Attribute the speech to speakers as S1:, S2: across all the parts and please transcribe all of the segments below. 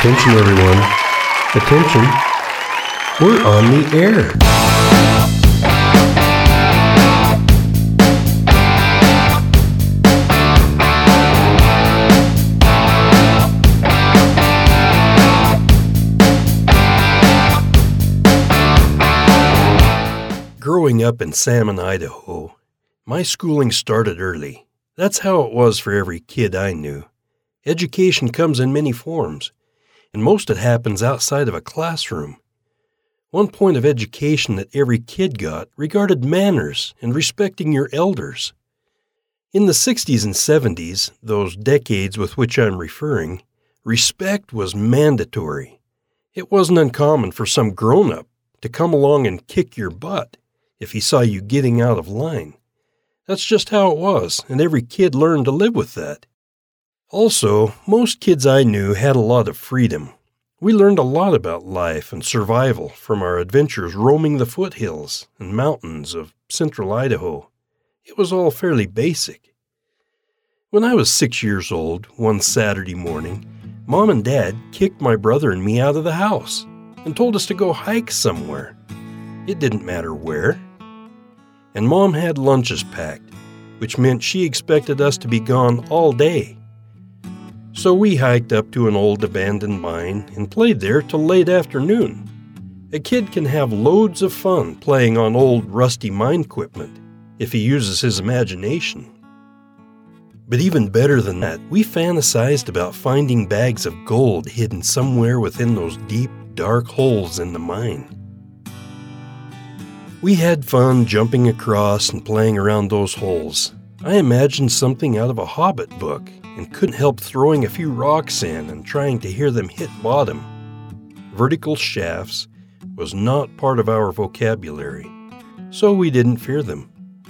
S1: Attention everyone. Attention. We're on the air. Growing up in Salmon, Idaho, my schooling started early. That's how it was for every kid I knew. Education comes in many forms, and most it happens outside of a classroom. One point of education that every kid got regarded manners and respecting your elders. In the 60s and 70s, those decades with which I'm referring, respect was mandatory. It wasn't uncommon for some grown-up to come along and kick your butt if he saw you getting out of line. That's just how it was, and every kid learned to live with that. Also, most kids I knew had a lot of freedom. We learned a lot about life and survival from our adventures roaming the foothills and mountains of central Idaho. It was all fairly basic. When I was 6 years old, one Saturday morning, Mom and Dad kicked my brother and me out of the house and told us to go hike somewhere. It didn't matter where. And Mom had lunches packed, which meant she expected us to be gone all day. So we hiked up to an old abandoned mine and played there till late afternoon. A kid can have loads of fun playing on old rusty mine equipment if he uses his imagination. But even better than that, we fantasized about finding bags of gold hidden somewhere within those deep, dark holes in the mine. We had fun jumping across and playing around those holes. I imagined something out of a Hobbit book and couldn't help throwing a few rocks in and trying to hear them hit bottom. Vertical shafts was not part of our vocabulary, so we didn't fear them.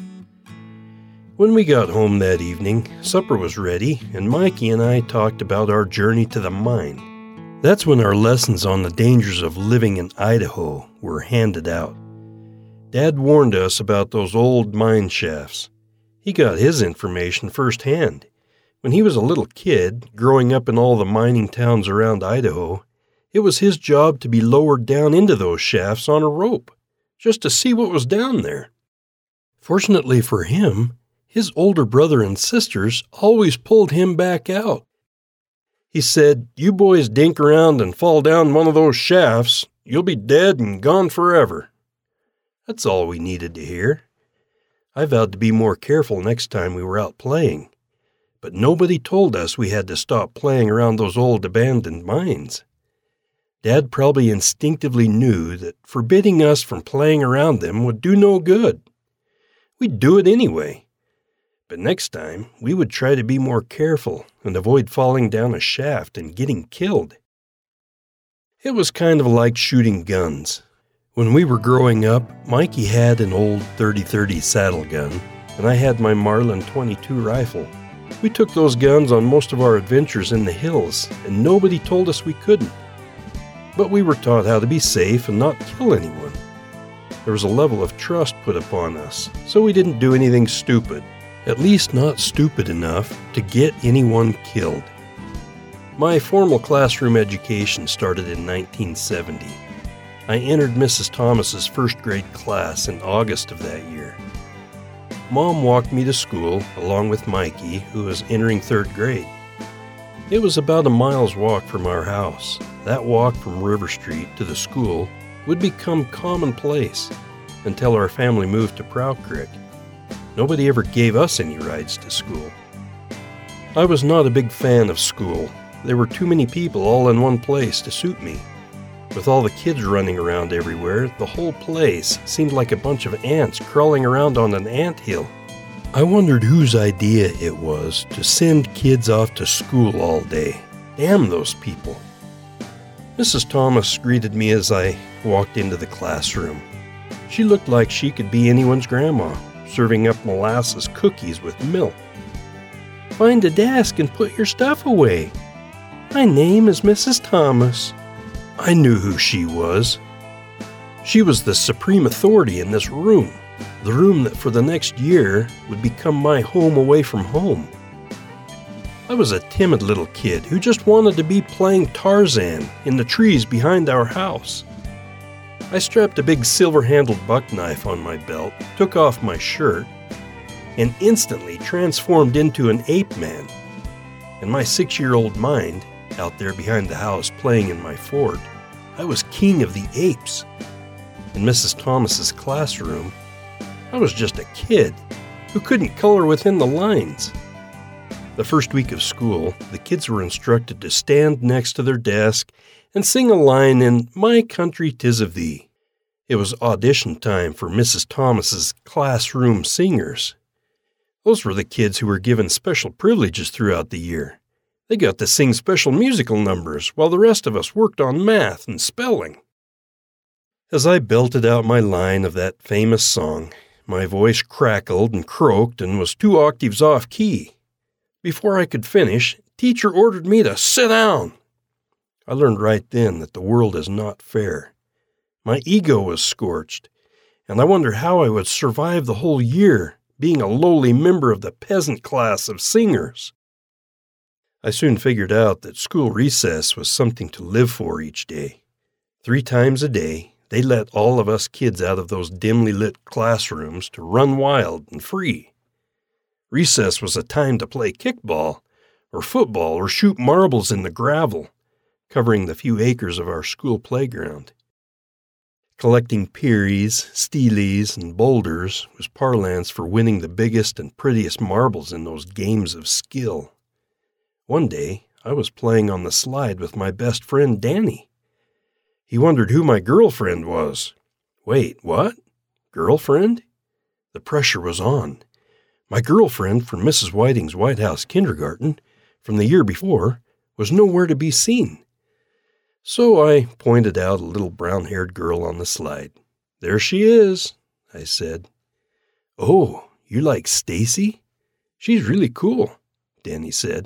S1: When we got home that evening, supper was ready, and Mikey and I talked about our journey to the mine. That's when our lessons on the dangers of living in Idaho were handed out. Dad warned us about those old mine shafts. He got his information firsthand. When he was a little kid, growing up in all the mining towns around Idaho, it was his job to be lowered down into those shafts on a rope, just to see what was down there. Fortunately for him, his older brother and sisters always pulled him back out. He said, "You boys dink around and fall down one of those shafts, you'll be dead and gone forever." That's all we needed to hear. I vowed to be more careful next time we were out playing. But nobody told us we had to stop playing around those old abandoned mines. Dad probably instinctively knew that forbidding us from playing around them would do no good. We'd do it anyway. But next time, we would try to be more careful and avoid falling down a shaft and getting killed. It was kind of like shooting guns. When we were growing up, Mikey had an old .30-30 saddle gun, and I had my Marlin .22 rifle. We took those guns on most of our adventures in the hills, and nobody told us we couldn't. But we were taught how to be safe and not kill anyone. There was a level of trust put upon us, so we didn't do anything stupid, at least not stupid enough to get anyone killed. My formal classroom education started in 1970. I entered Mrs. Thomas's first grade class in August of that year. Mom walked me to school along with Mikey, who was entering third grade. It was about a mile's walk from our house. That walk from River Street to the school would become commonplace until our family moved to Prow Creek. Nobody ever gave us any rides to school. I was not a big fan of school. There were too many people all in one place to suit me. With all the kids running around everywhere, the whole place seemed like a bunch of ants crawling around on an anthill. I wondered whose idea it was to send kids off to school all day. Damn those people. Mrs. Thomas greeted me as I walked into the classroom. She looked like she could be anyone's grandma, serving up molasses cookies with milk. "Find a desk and put your stuff away. My name is Mrs. Thomas." I knew who she was. She was the supreme authority in this room, the room that for the next year would become my home away from home. I was a timid little kid who just wanted to be playing Tarzan in the trees behind our house. I strapped a big silver-handled buck knife on my belt, took off my shirt, and instantly transformed into an ape man. In my 6-year-old mind, out there behind the house playing in my fort, I was king of the apes. In Mrs. Thomas's classroom, I was just a kid who couldn't color within the lines. The first week of school, the kids were instructed to stand next to their desk and sing a line in My Country 'Tis of Thee. It was audition time for Mrs. Thomas's classroom singers. Those were the kids who were given special privileges throughout the year. They got to sing special musical numbers while the rest of us worked on math and spelling. As I belted out my line of that famous song, my voice crackled and croaked and was 2 octaves off key. Before I could finish, teacher ordered me to sit down. I learned right then that the world is not fair. My ego was scorched, and I wondered how I would survive the whole year being a lowly member of the peasant class of singers. I soon figured out that school recess was something to live for each day. 3 times a day, they let all of us kids out of those dimly lit classrooms to run wild and free. Recess was a time to play kickball, or football, or shoot marbles in the gravel, covering the few acres of our school playground. Collecting peeries, steelies, and boulders was parlance for winning the biggest and prettiest marbles in those games of skill. One day, I was playing on the slide with my best friend Danny. He wondered who my girlfriend was. Wait, what? Girlfriend? The pressure was on. My girlfriend from Mrs. Whiting's White House Kindergarten from the year before was nowhere to be seen. So I pointed out a little brown-haired girl on the slide. There she is, I said. Oh, you like Stacy? She's really cool, Danny said.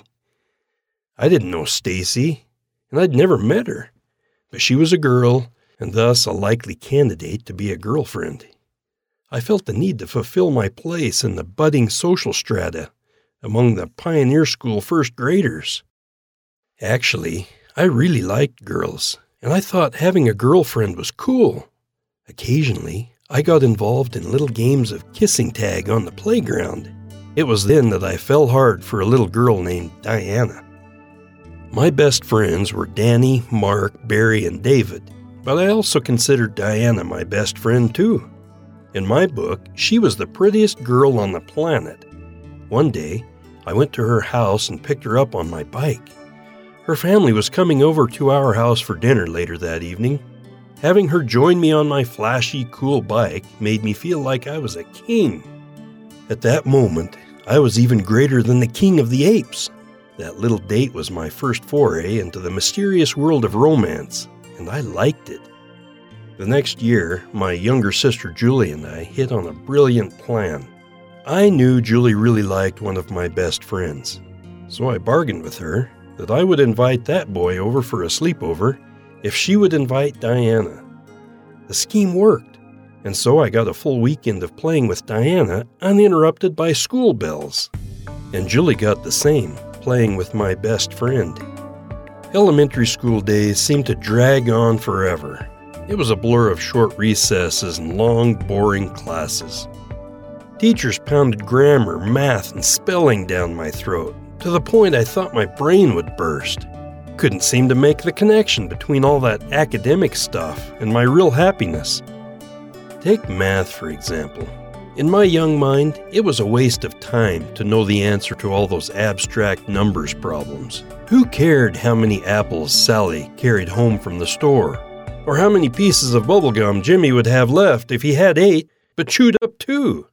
S1: I didn't know Stacy, and I'd never met her, but she was a girl, and thus a likely candidate to be a girlfriend. I felt the need to fulfill my place in the budding social strata among the pioneer school first graders. Actually, I really liked girls, and I thought having a girlfriend was cool. Occasionally, I got involved in little games of kissing tag on the playground. It was then that I fell hard for a little girl named Diana. My best friends were Danny, Mark, Barry, and David, but I also considered Diana my best friend too. In my book, she was the prettiest girl on the planet. One day, I went to her house and picked her up on my bike. Her family was coming over to our house for dinner later that evening. Having her join me on my flashy, cool bike made me feel like I was a king. At that moment, I was even greater than the king of the apes. That little date was my first foray into the mysterious world of romance, and I liked it. The next year, my younger sister Julie and I hit on a brilliant plan. I knew Julie really liked one of my best friends, so I bargained with her that I would invite that boy over for a sleepover if she would invite Diana. The scheme worked, and so I got a full weekend of playing with Diana uninterrupted by school bells. And Julie got the same, playing with my best friend. Elementary school days seemed to drag on forever. It was a blur of short recesses and long, boring classes. Teachers pounded grammar, math, and spelling down my throat, to the point I thought my brain would burst. Couldn't seem to make the connection between all that academic stuff and my real happiness. Take math, for example. In my young mind, it was a waste of time to know the answer to all those abstract numbers problems. Who cared how many apples Sally carried home from the store? Or how many pieces of bubblegum Jimmy would have left if he had 8, but chewed up 2?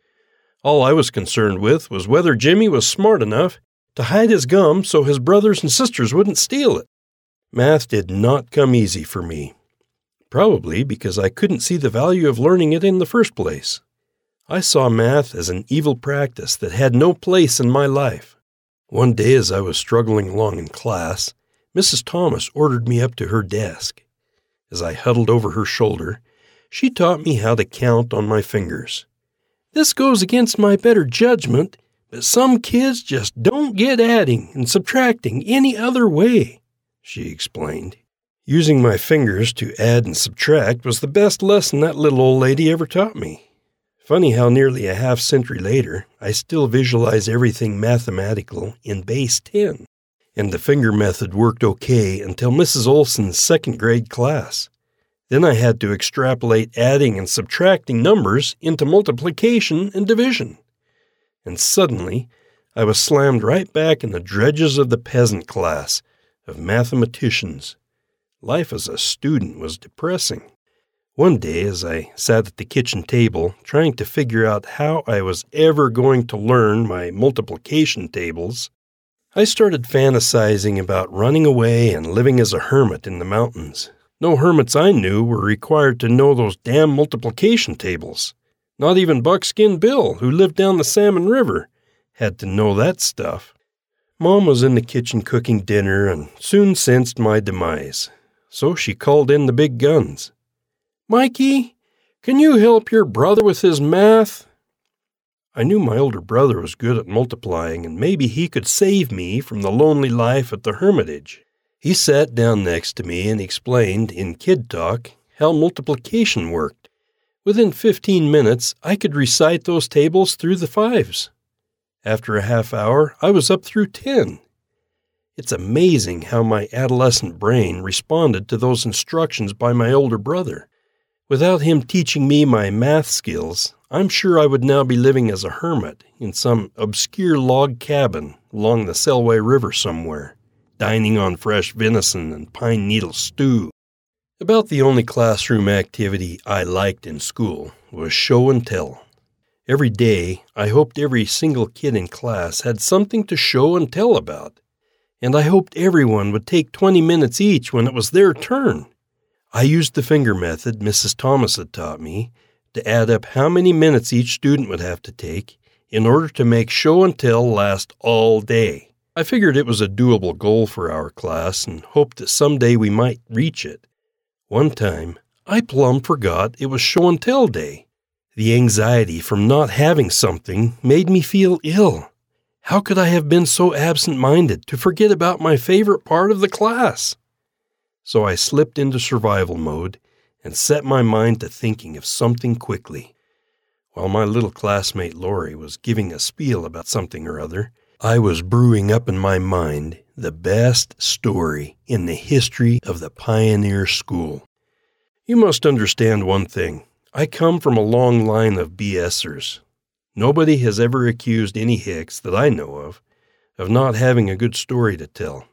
S1: All I was concerned with was whether Jimmy was smart enough to hide his gum so his brothers and sisters wouldn't steal it. Math did not come easy for me, probably because I couldn't see the value of learning it in the first place. I saw math as an evil practice that had no place in my life. One day as I was struggling along in class, Mrs. Thomas ordered me up to her desk. As I huddled over her shoulder, she taught me how to count on my fingers. "This goes against my better judgment, but some kids just don't get adding and subtracting any other way," she explained. Using my fingers to add and subtract was the best lesson that little old lady ever taught me. Funny how nearly a half-century later, I still visualize everything mathematical in base 10. And the finger method worked okay until Mrs. Olson's second-grade class. Then I had to extrapolate adding and subtracting numbers into multiplication and division. And suddenly, I was slammed right back in the dredges of the peasant class of mathematicians. Life as a student was depressing. One day, as I sat at the kitchen table trying to figure out how I was ever going to learn my multiplication tables, I started fantasizing about running away and living as a hermit in the mountains. No hermits I knew were required to know those damn multiplication tables. Not even Buckskin Bill, who lived down the Salmon River, had to know that stuff. Mom was in the kitchen cooking dinner and soon sensed my demise. So she called in the big guns. "Mikey, can you help your brother with his math?" I knew my older brother was good at multiplying, and maybe he could save me from the lonely life at the hermitage. He sat down next to me and explained, in kid talk, how multiplication worked. Within 15 minutes, I could recite those tables through the fives. After a half hour, I was up through 10. It's amazing how my adolescent brain responded to those instructions by my older brother. Without him teaching me my math skills, I'm sure I would now be living as a hermit in some obscure log cabin along the Selway River somewhere, dining on fresh venison and pine needle stew. About the only classroom activity I liked in school was show and tell. Every day, I hoped every single kid in class had something to show and tell about, and I hoped everyone would take 20 minutes each when it was their turn. I used the finger method Mrs. Thomas had taught me to add up how many minutes each student would have to take in order to make show and tell last all day. I figured it was a doable goal for our class and hoped that someday we might reach it. One time, I plumb forgot it was show and tell day. The anxiety from not having something made me feel ill. How could I have been so absent-minded to forget about my favorite part of the class? So I slipped into survival mode and set my mind to thinking of something quickly. While my little classmate Lori was giving a spiel about something or other, I was brewing up in my mind the best story in the history of the Pioneer School. You must understand one thing. I come from a long line of BSers. Nobody has ever accused any Hicks that I know of not having a good story to tell.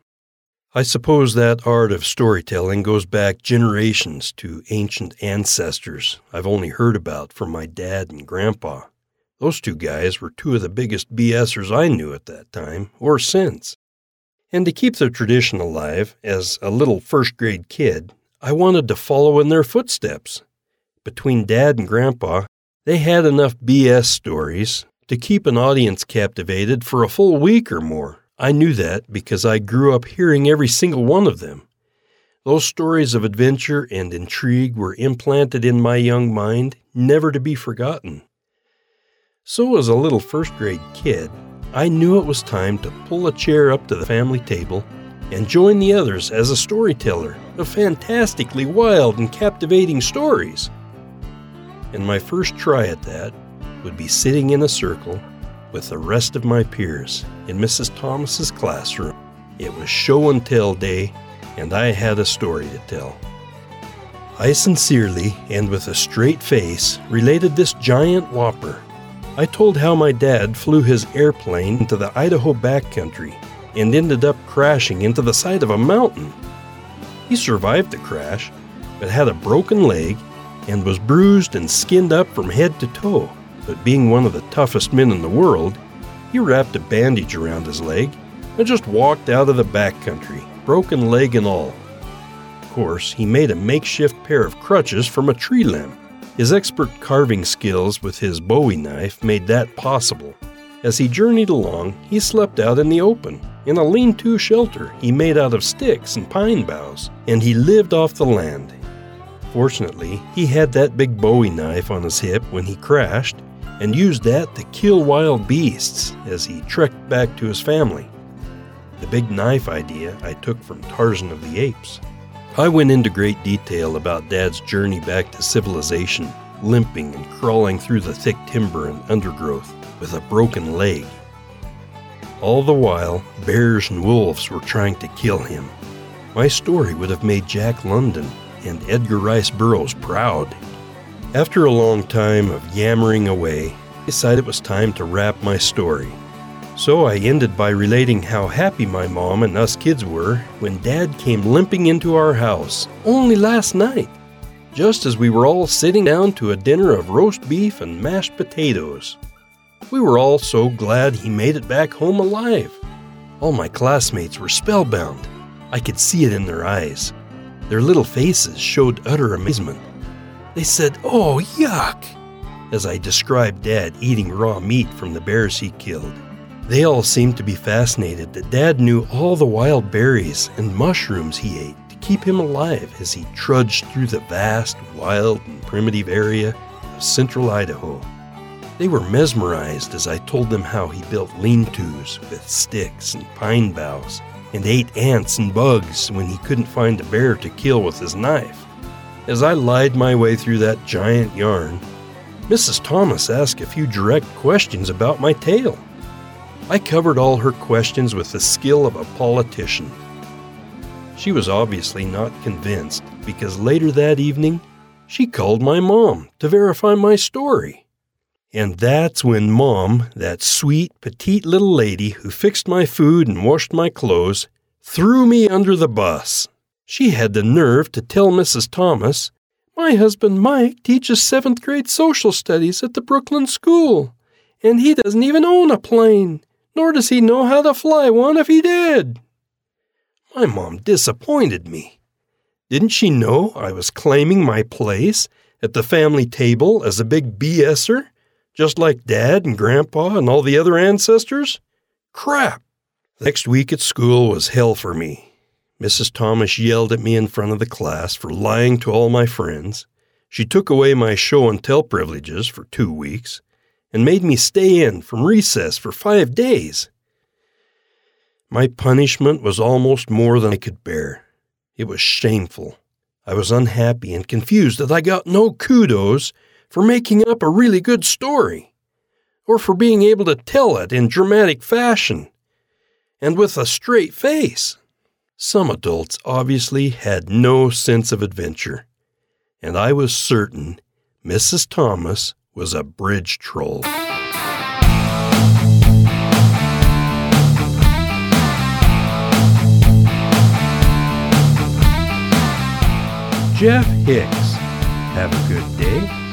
S1: I suppose that art of storytelling goes back generations to ancient ancestors I've only heard about from my dad and grandpa. Those two guys were two of the biggest BSers I knew at that time, or since. And to keep the tradition alive, as a little first-grade kid, I wanted to follow in their footsteps. Between Dad and Grandpa, they had enough BS stories to keep an audience captivated for a full week or more. I knew that because I grew up hearing every single one of them. Those stories of adventure and intrigue were implanted in my young mind, never to be forgotten. So as a little first-grade kid, I knew it was time to pull a chair up to the family table and join the others as a storyteller of fantastically wild and captivating stories. And my first try at that would be sitting in a circle with the rest of my peers in Mrs. Thomas's classroom. It was show and tell day, and I had a story to tell. I sincerely, and with a straight face, related this giant whopper. I told how my dad flew his airplane into the Idaho backcountry and ended up crashing into the side of a mountain. He survived the crash, but had a broken leg and was bruised and skinned up from head to toe. But being one of the toughest men in the world, he wrapped a bandage around his leg and just walked out of the backcountry, broken leg and all. Of course, he made a makeshift pair of crutches from a tree limb. His expert carving skills with his Bowie knife made that possible. As he journeyed along, he slept out in the open, in a lean-to shelter he made out of sticks and pine boughs, and he lived off the land. Fortunately, he had that big Bowie knife on his hip when he crashed, and used that to kill wild beasts as he trekked back to his family. The big knife idea I took from Tarzan of the Apes. I went into great detail about Dad's journey back to civilization, limping and crawling through the thick timber and undergrowth with a broken leg. All the while, bears and wolves were trying to kill him. My story would have made Jack London and Edgar Rice Burroughs proud. After a long time of yammering away, I decided it was time to wrap my story. So I ended by relating how happy my mom and us kids were when Dad came limping into our house only last night, just as we were all sitting down to a dinner of roast beef and mashed potatoes. We were all so glad he made it back home alive. All my classmates were spellbound. I could see it in their eyes. Their little faces showed utter amazement. They said, "Oh, yuck," as I described Dad eating raw meat from the bears he killed. They all seemed to be fascinated that Dad knew all the wild berries and mushrooms he ate to keep him alive as he trudged through the vast, wild, and primitive area of central Idaho. They were mesmerized as I told them how he built lean-tos with sticks and pine boughs and ate ants and bugs when he couldn't find a bear to kill with his knife. As I lied my way through that giant yarn, Mrs. Thomas asked a few direct questions about my tale. I covered all her questions with the skill of a politician. She was obviously not convinced because later that evening, she called my mom to verify my story. And that's when Mom, that sweet, petite little lady who fixed my food and washed my clothes, threw me under the bus. She had the nerve to tell Mrs. Thomas, "My husband Mike teaches 7th grade social studies at the Brooklyn School, and he doesn't even own a plane. Nor does he know how to fly one if he did." My mom disappointed me. Didn't she know I was claiming my place at the family table as a big BS'er, just like Dad and Grandpa and all the other ancestors? Crap! The next week at school was hell for me. Mrs. Thomas yelled at me in front of the class for lying to all my friends. She took away my show and tell privileges for 2 weeks. And made me stay in from recess for 5 days. My punishment was almost more than I could bear. It was shameful. I was unhappy and confused that I got no kudos for making up a really good story, or for being able to tell it in dramatic fashion, and with a straight face. Some adults obviously had no sense of adventure, and I was certain Mrs. Thomas was a bridge troll. Jeff Hicks. Have a good day.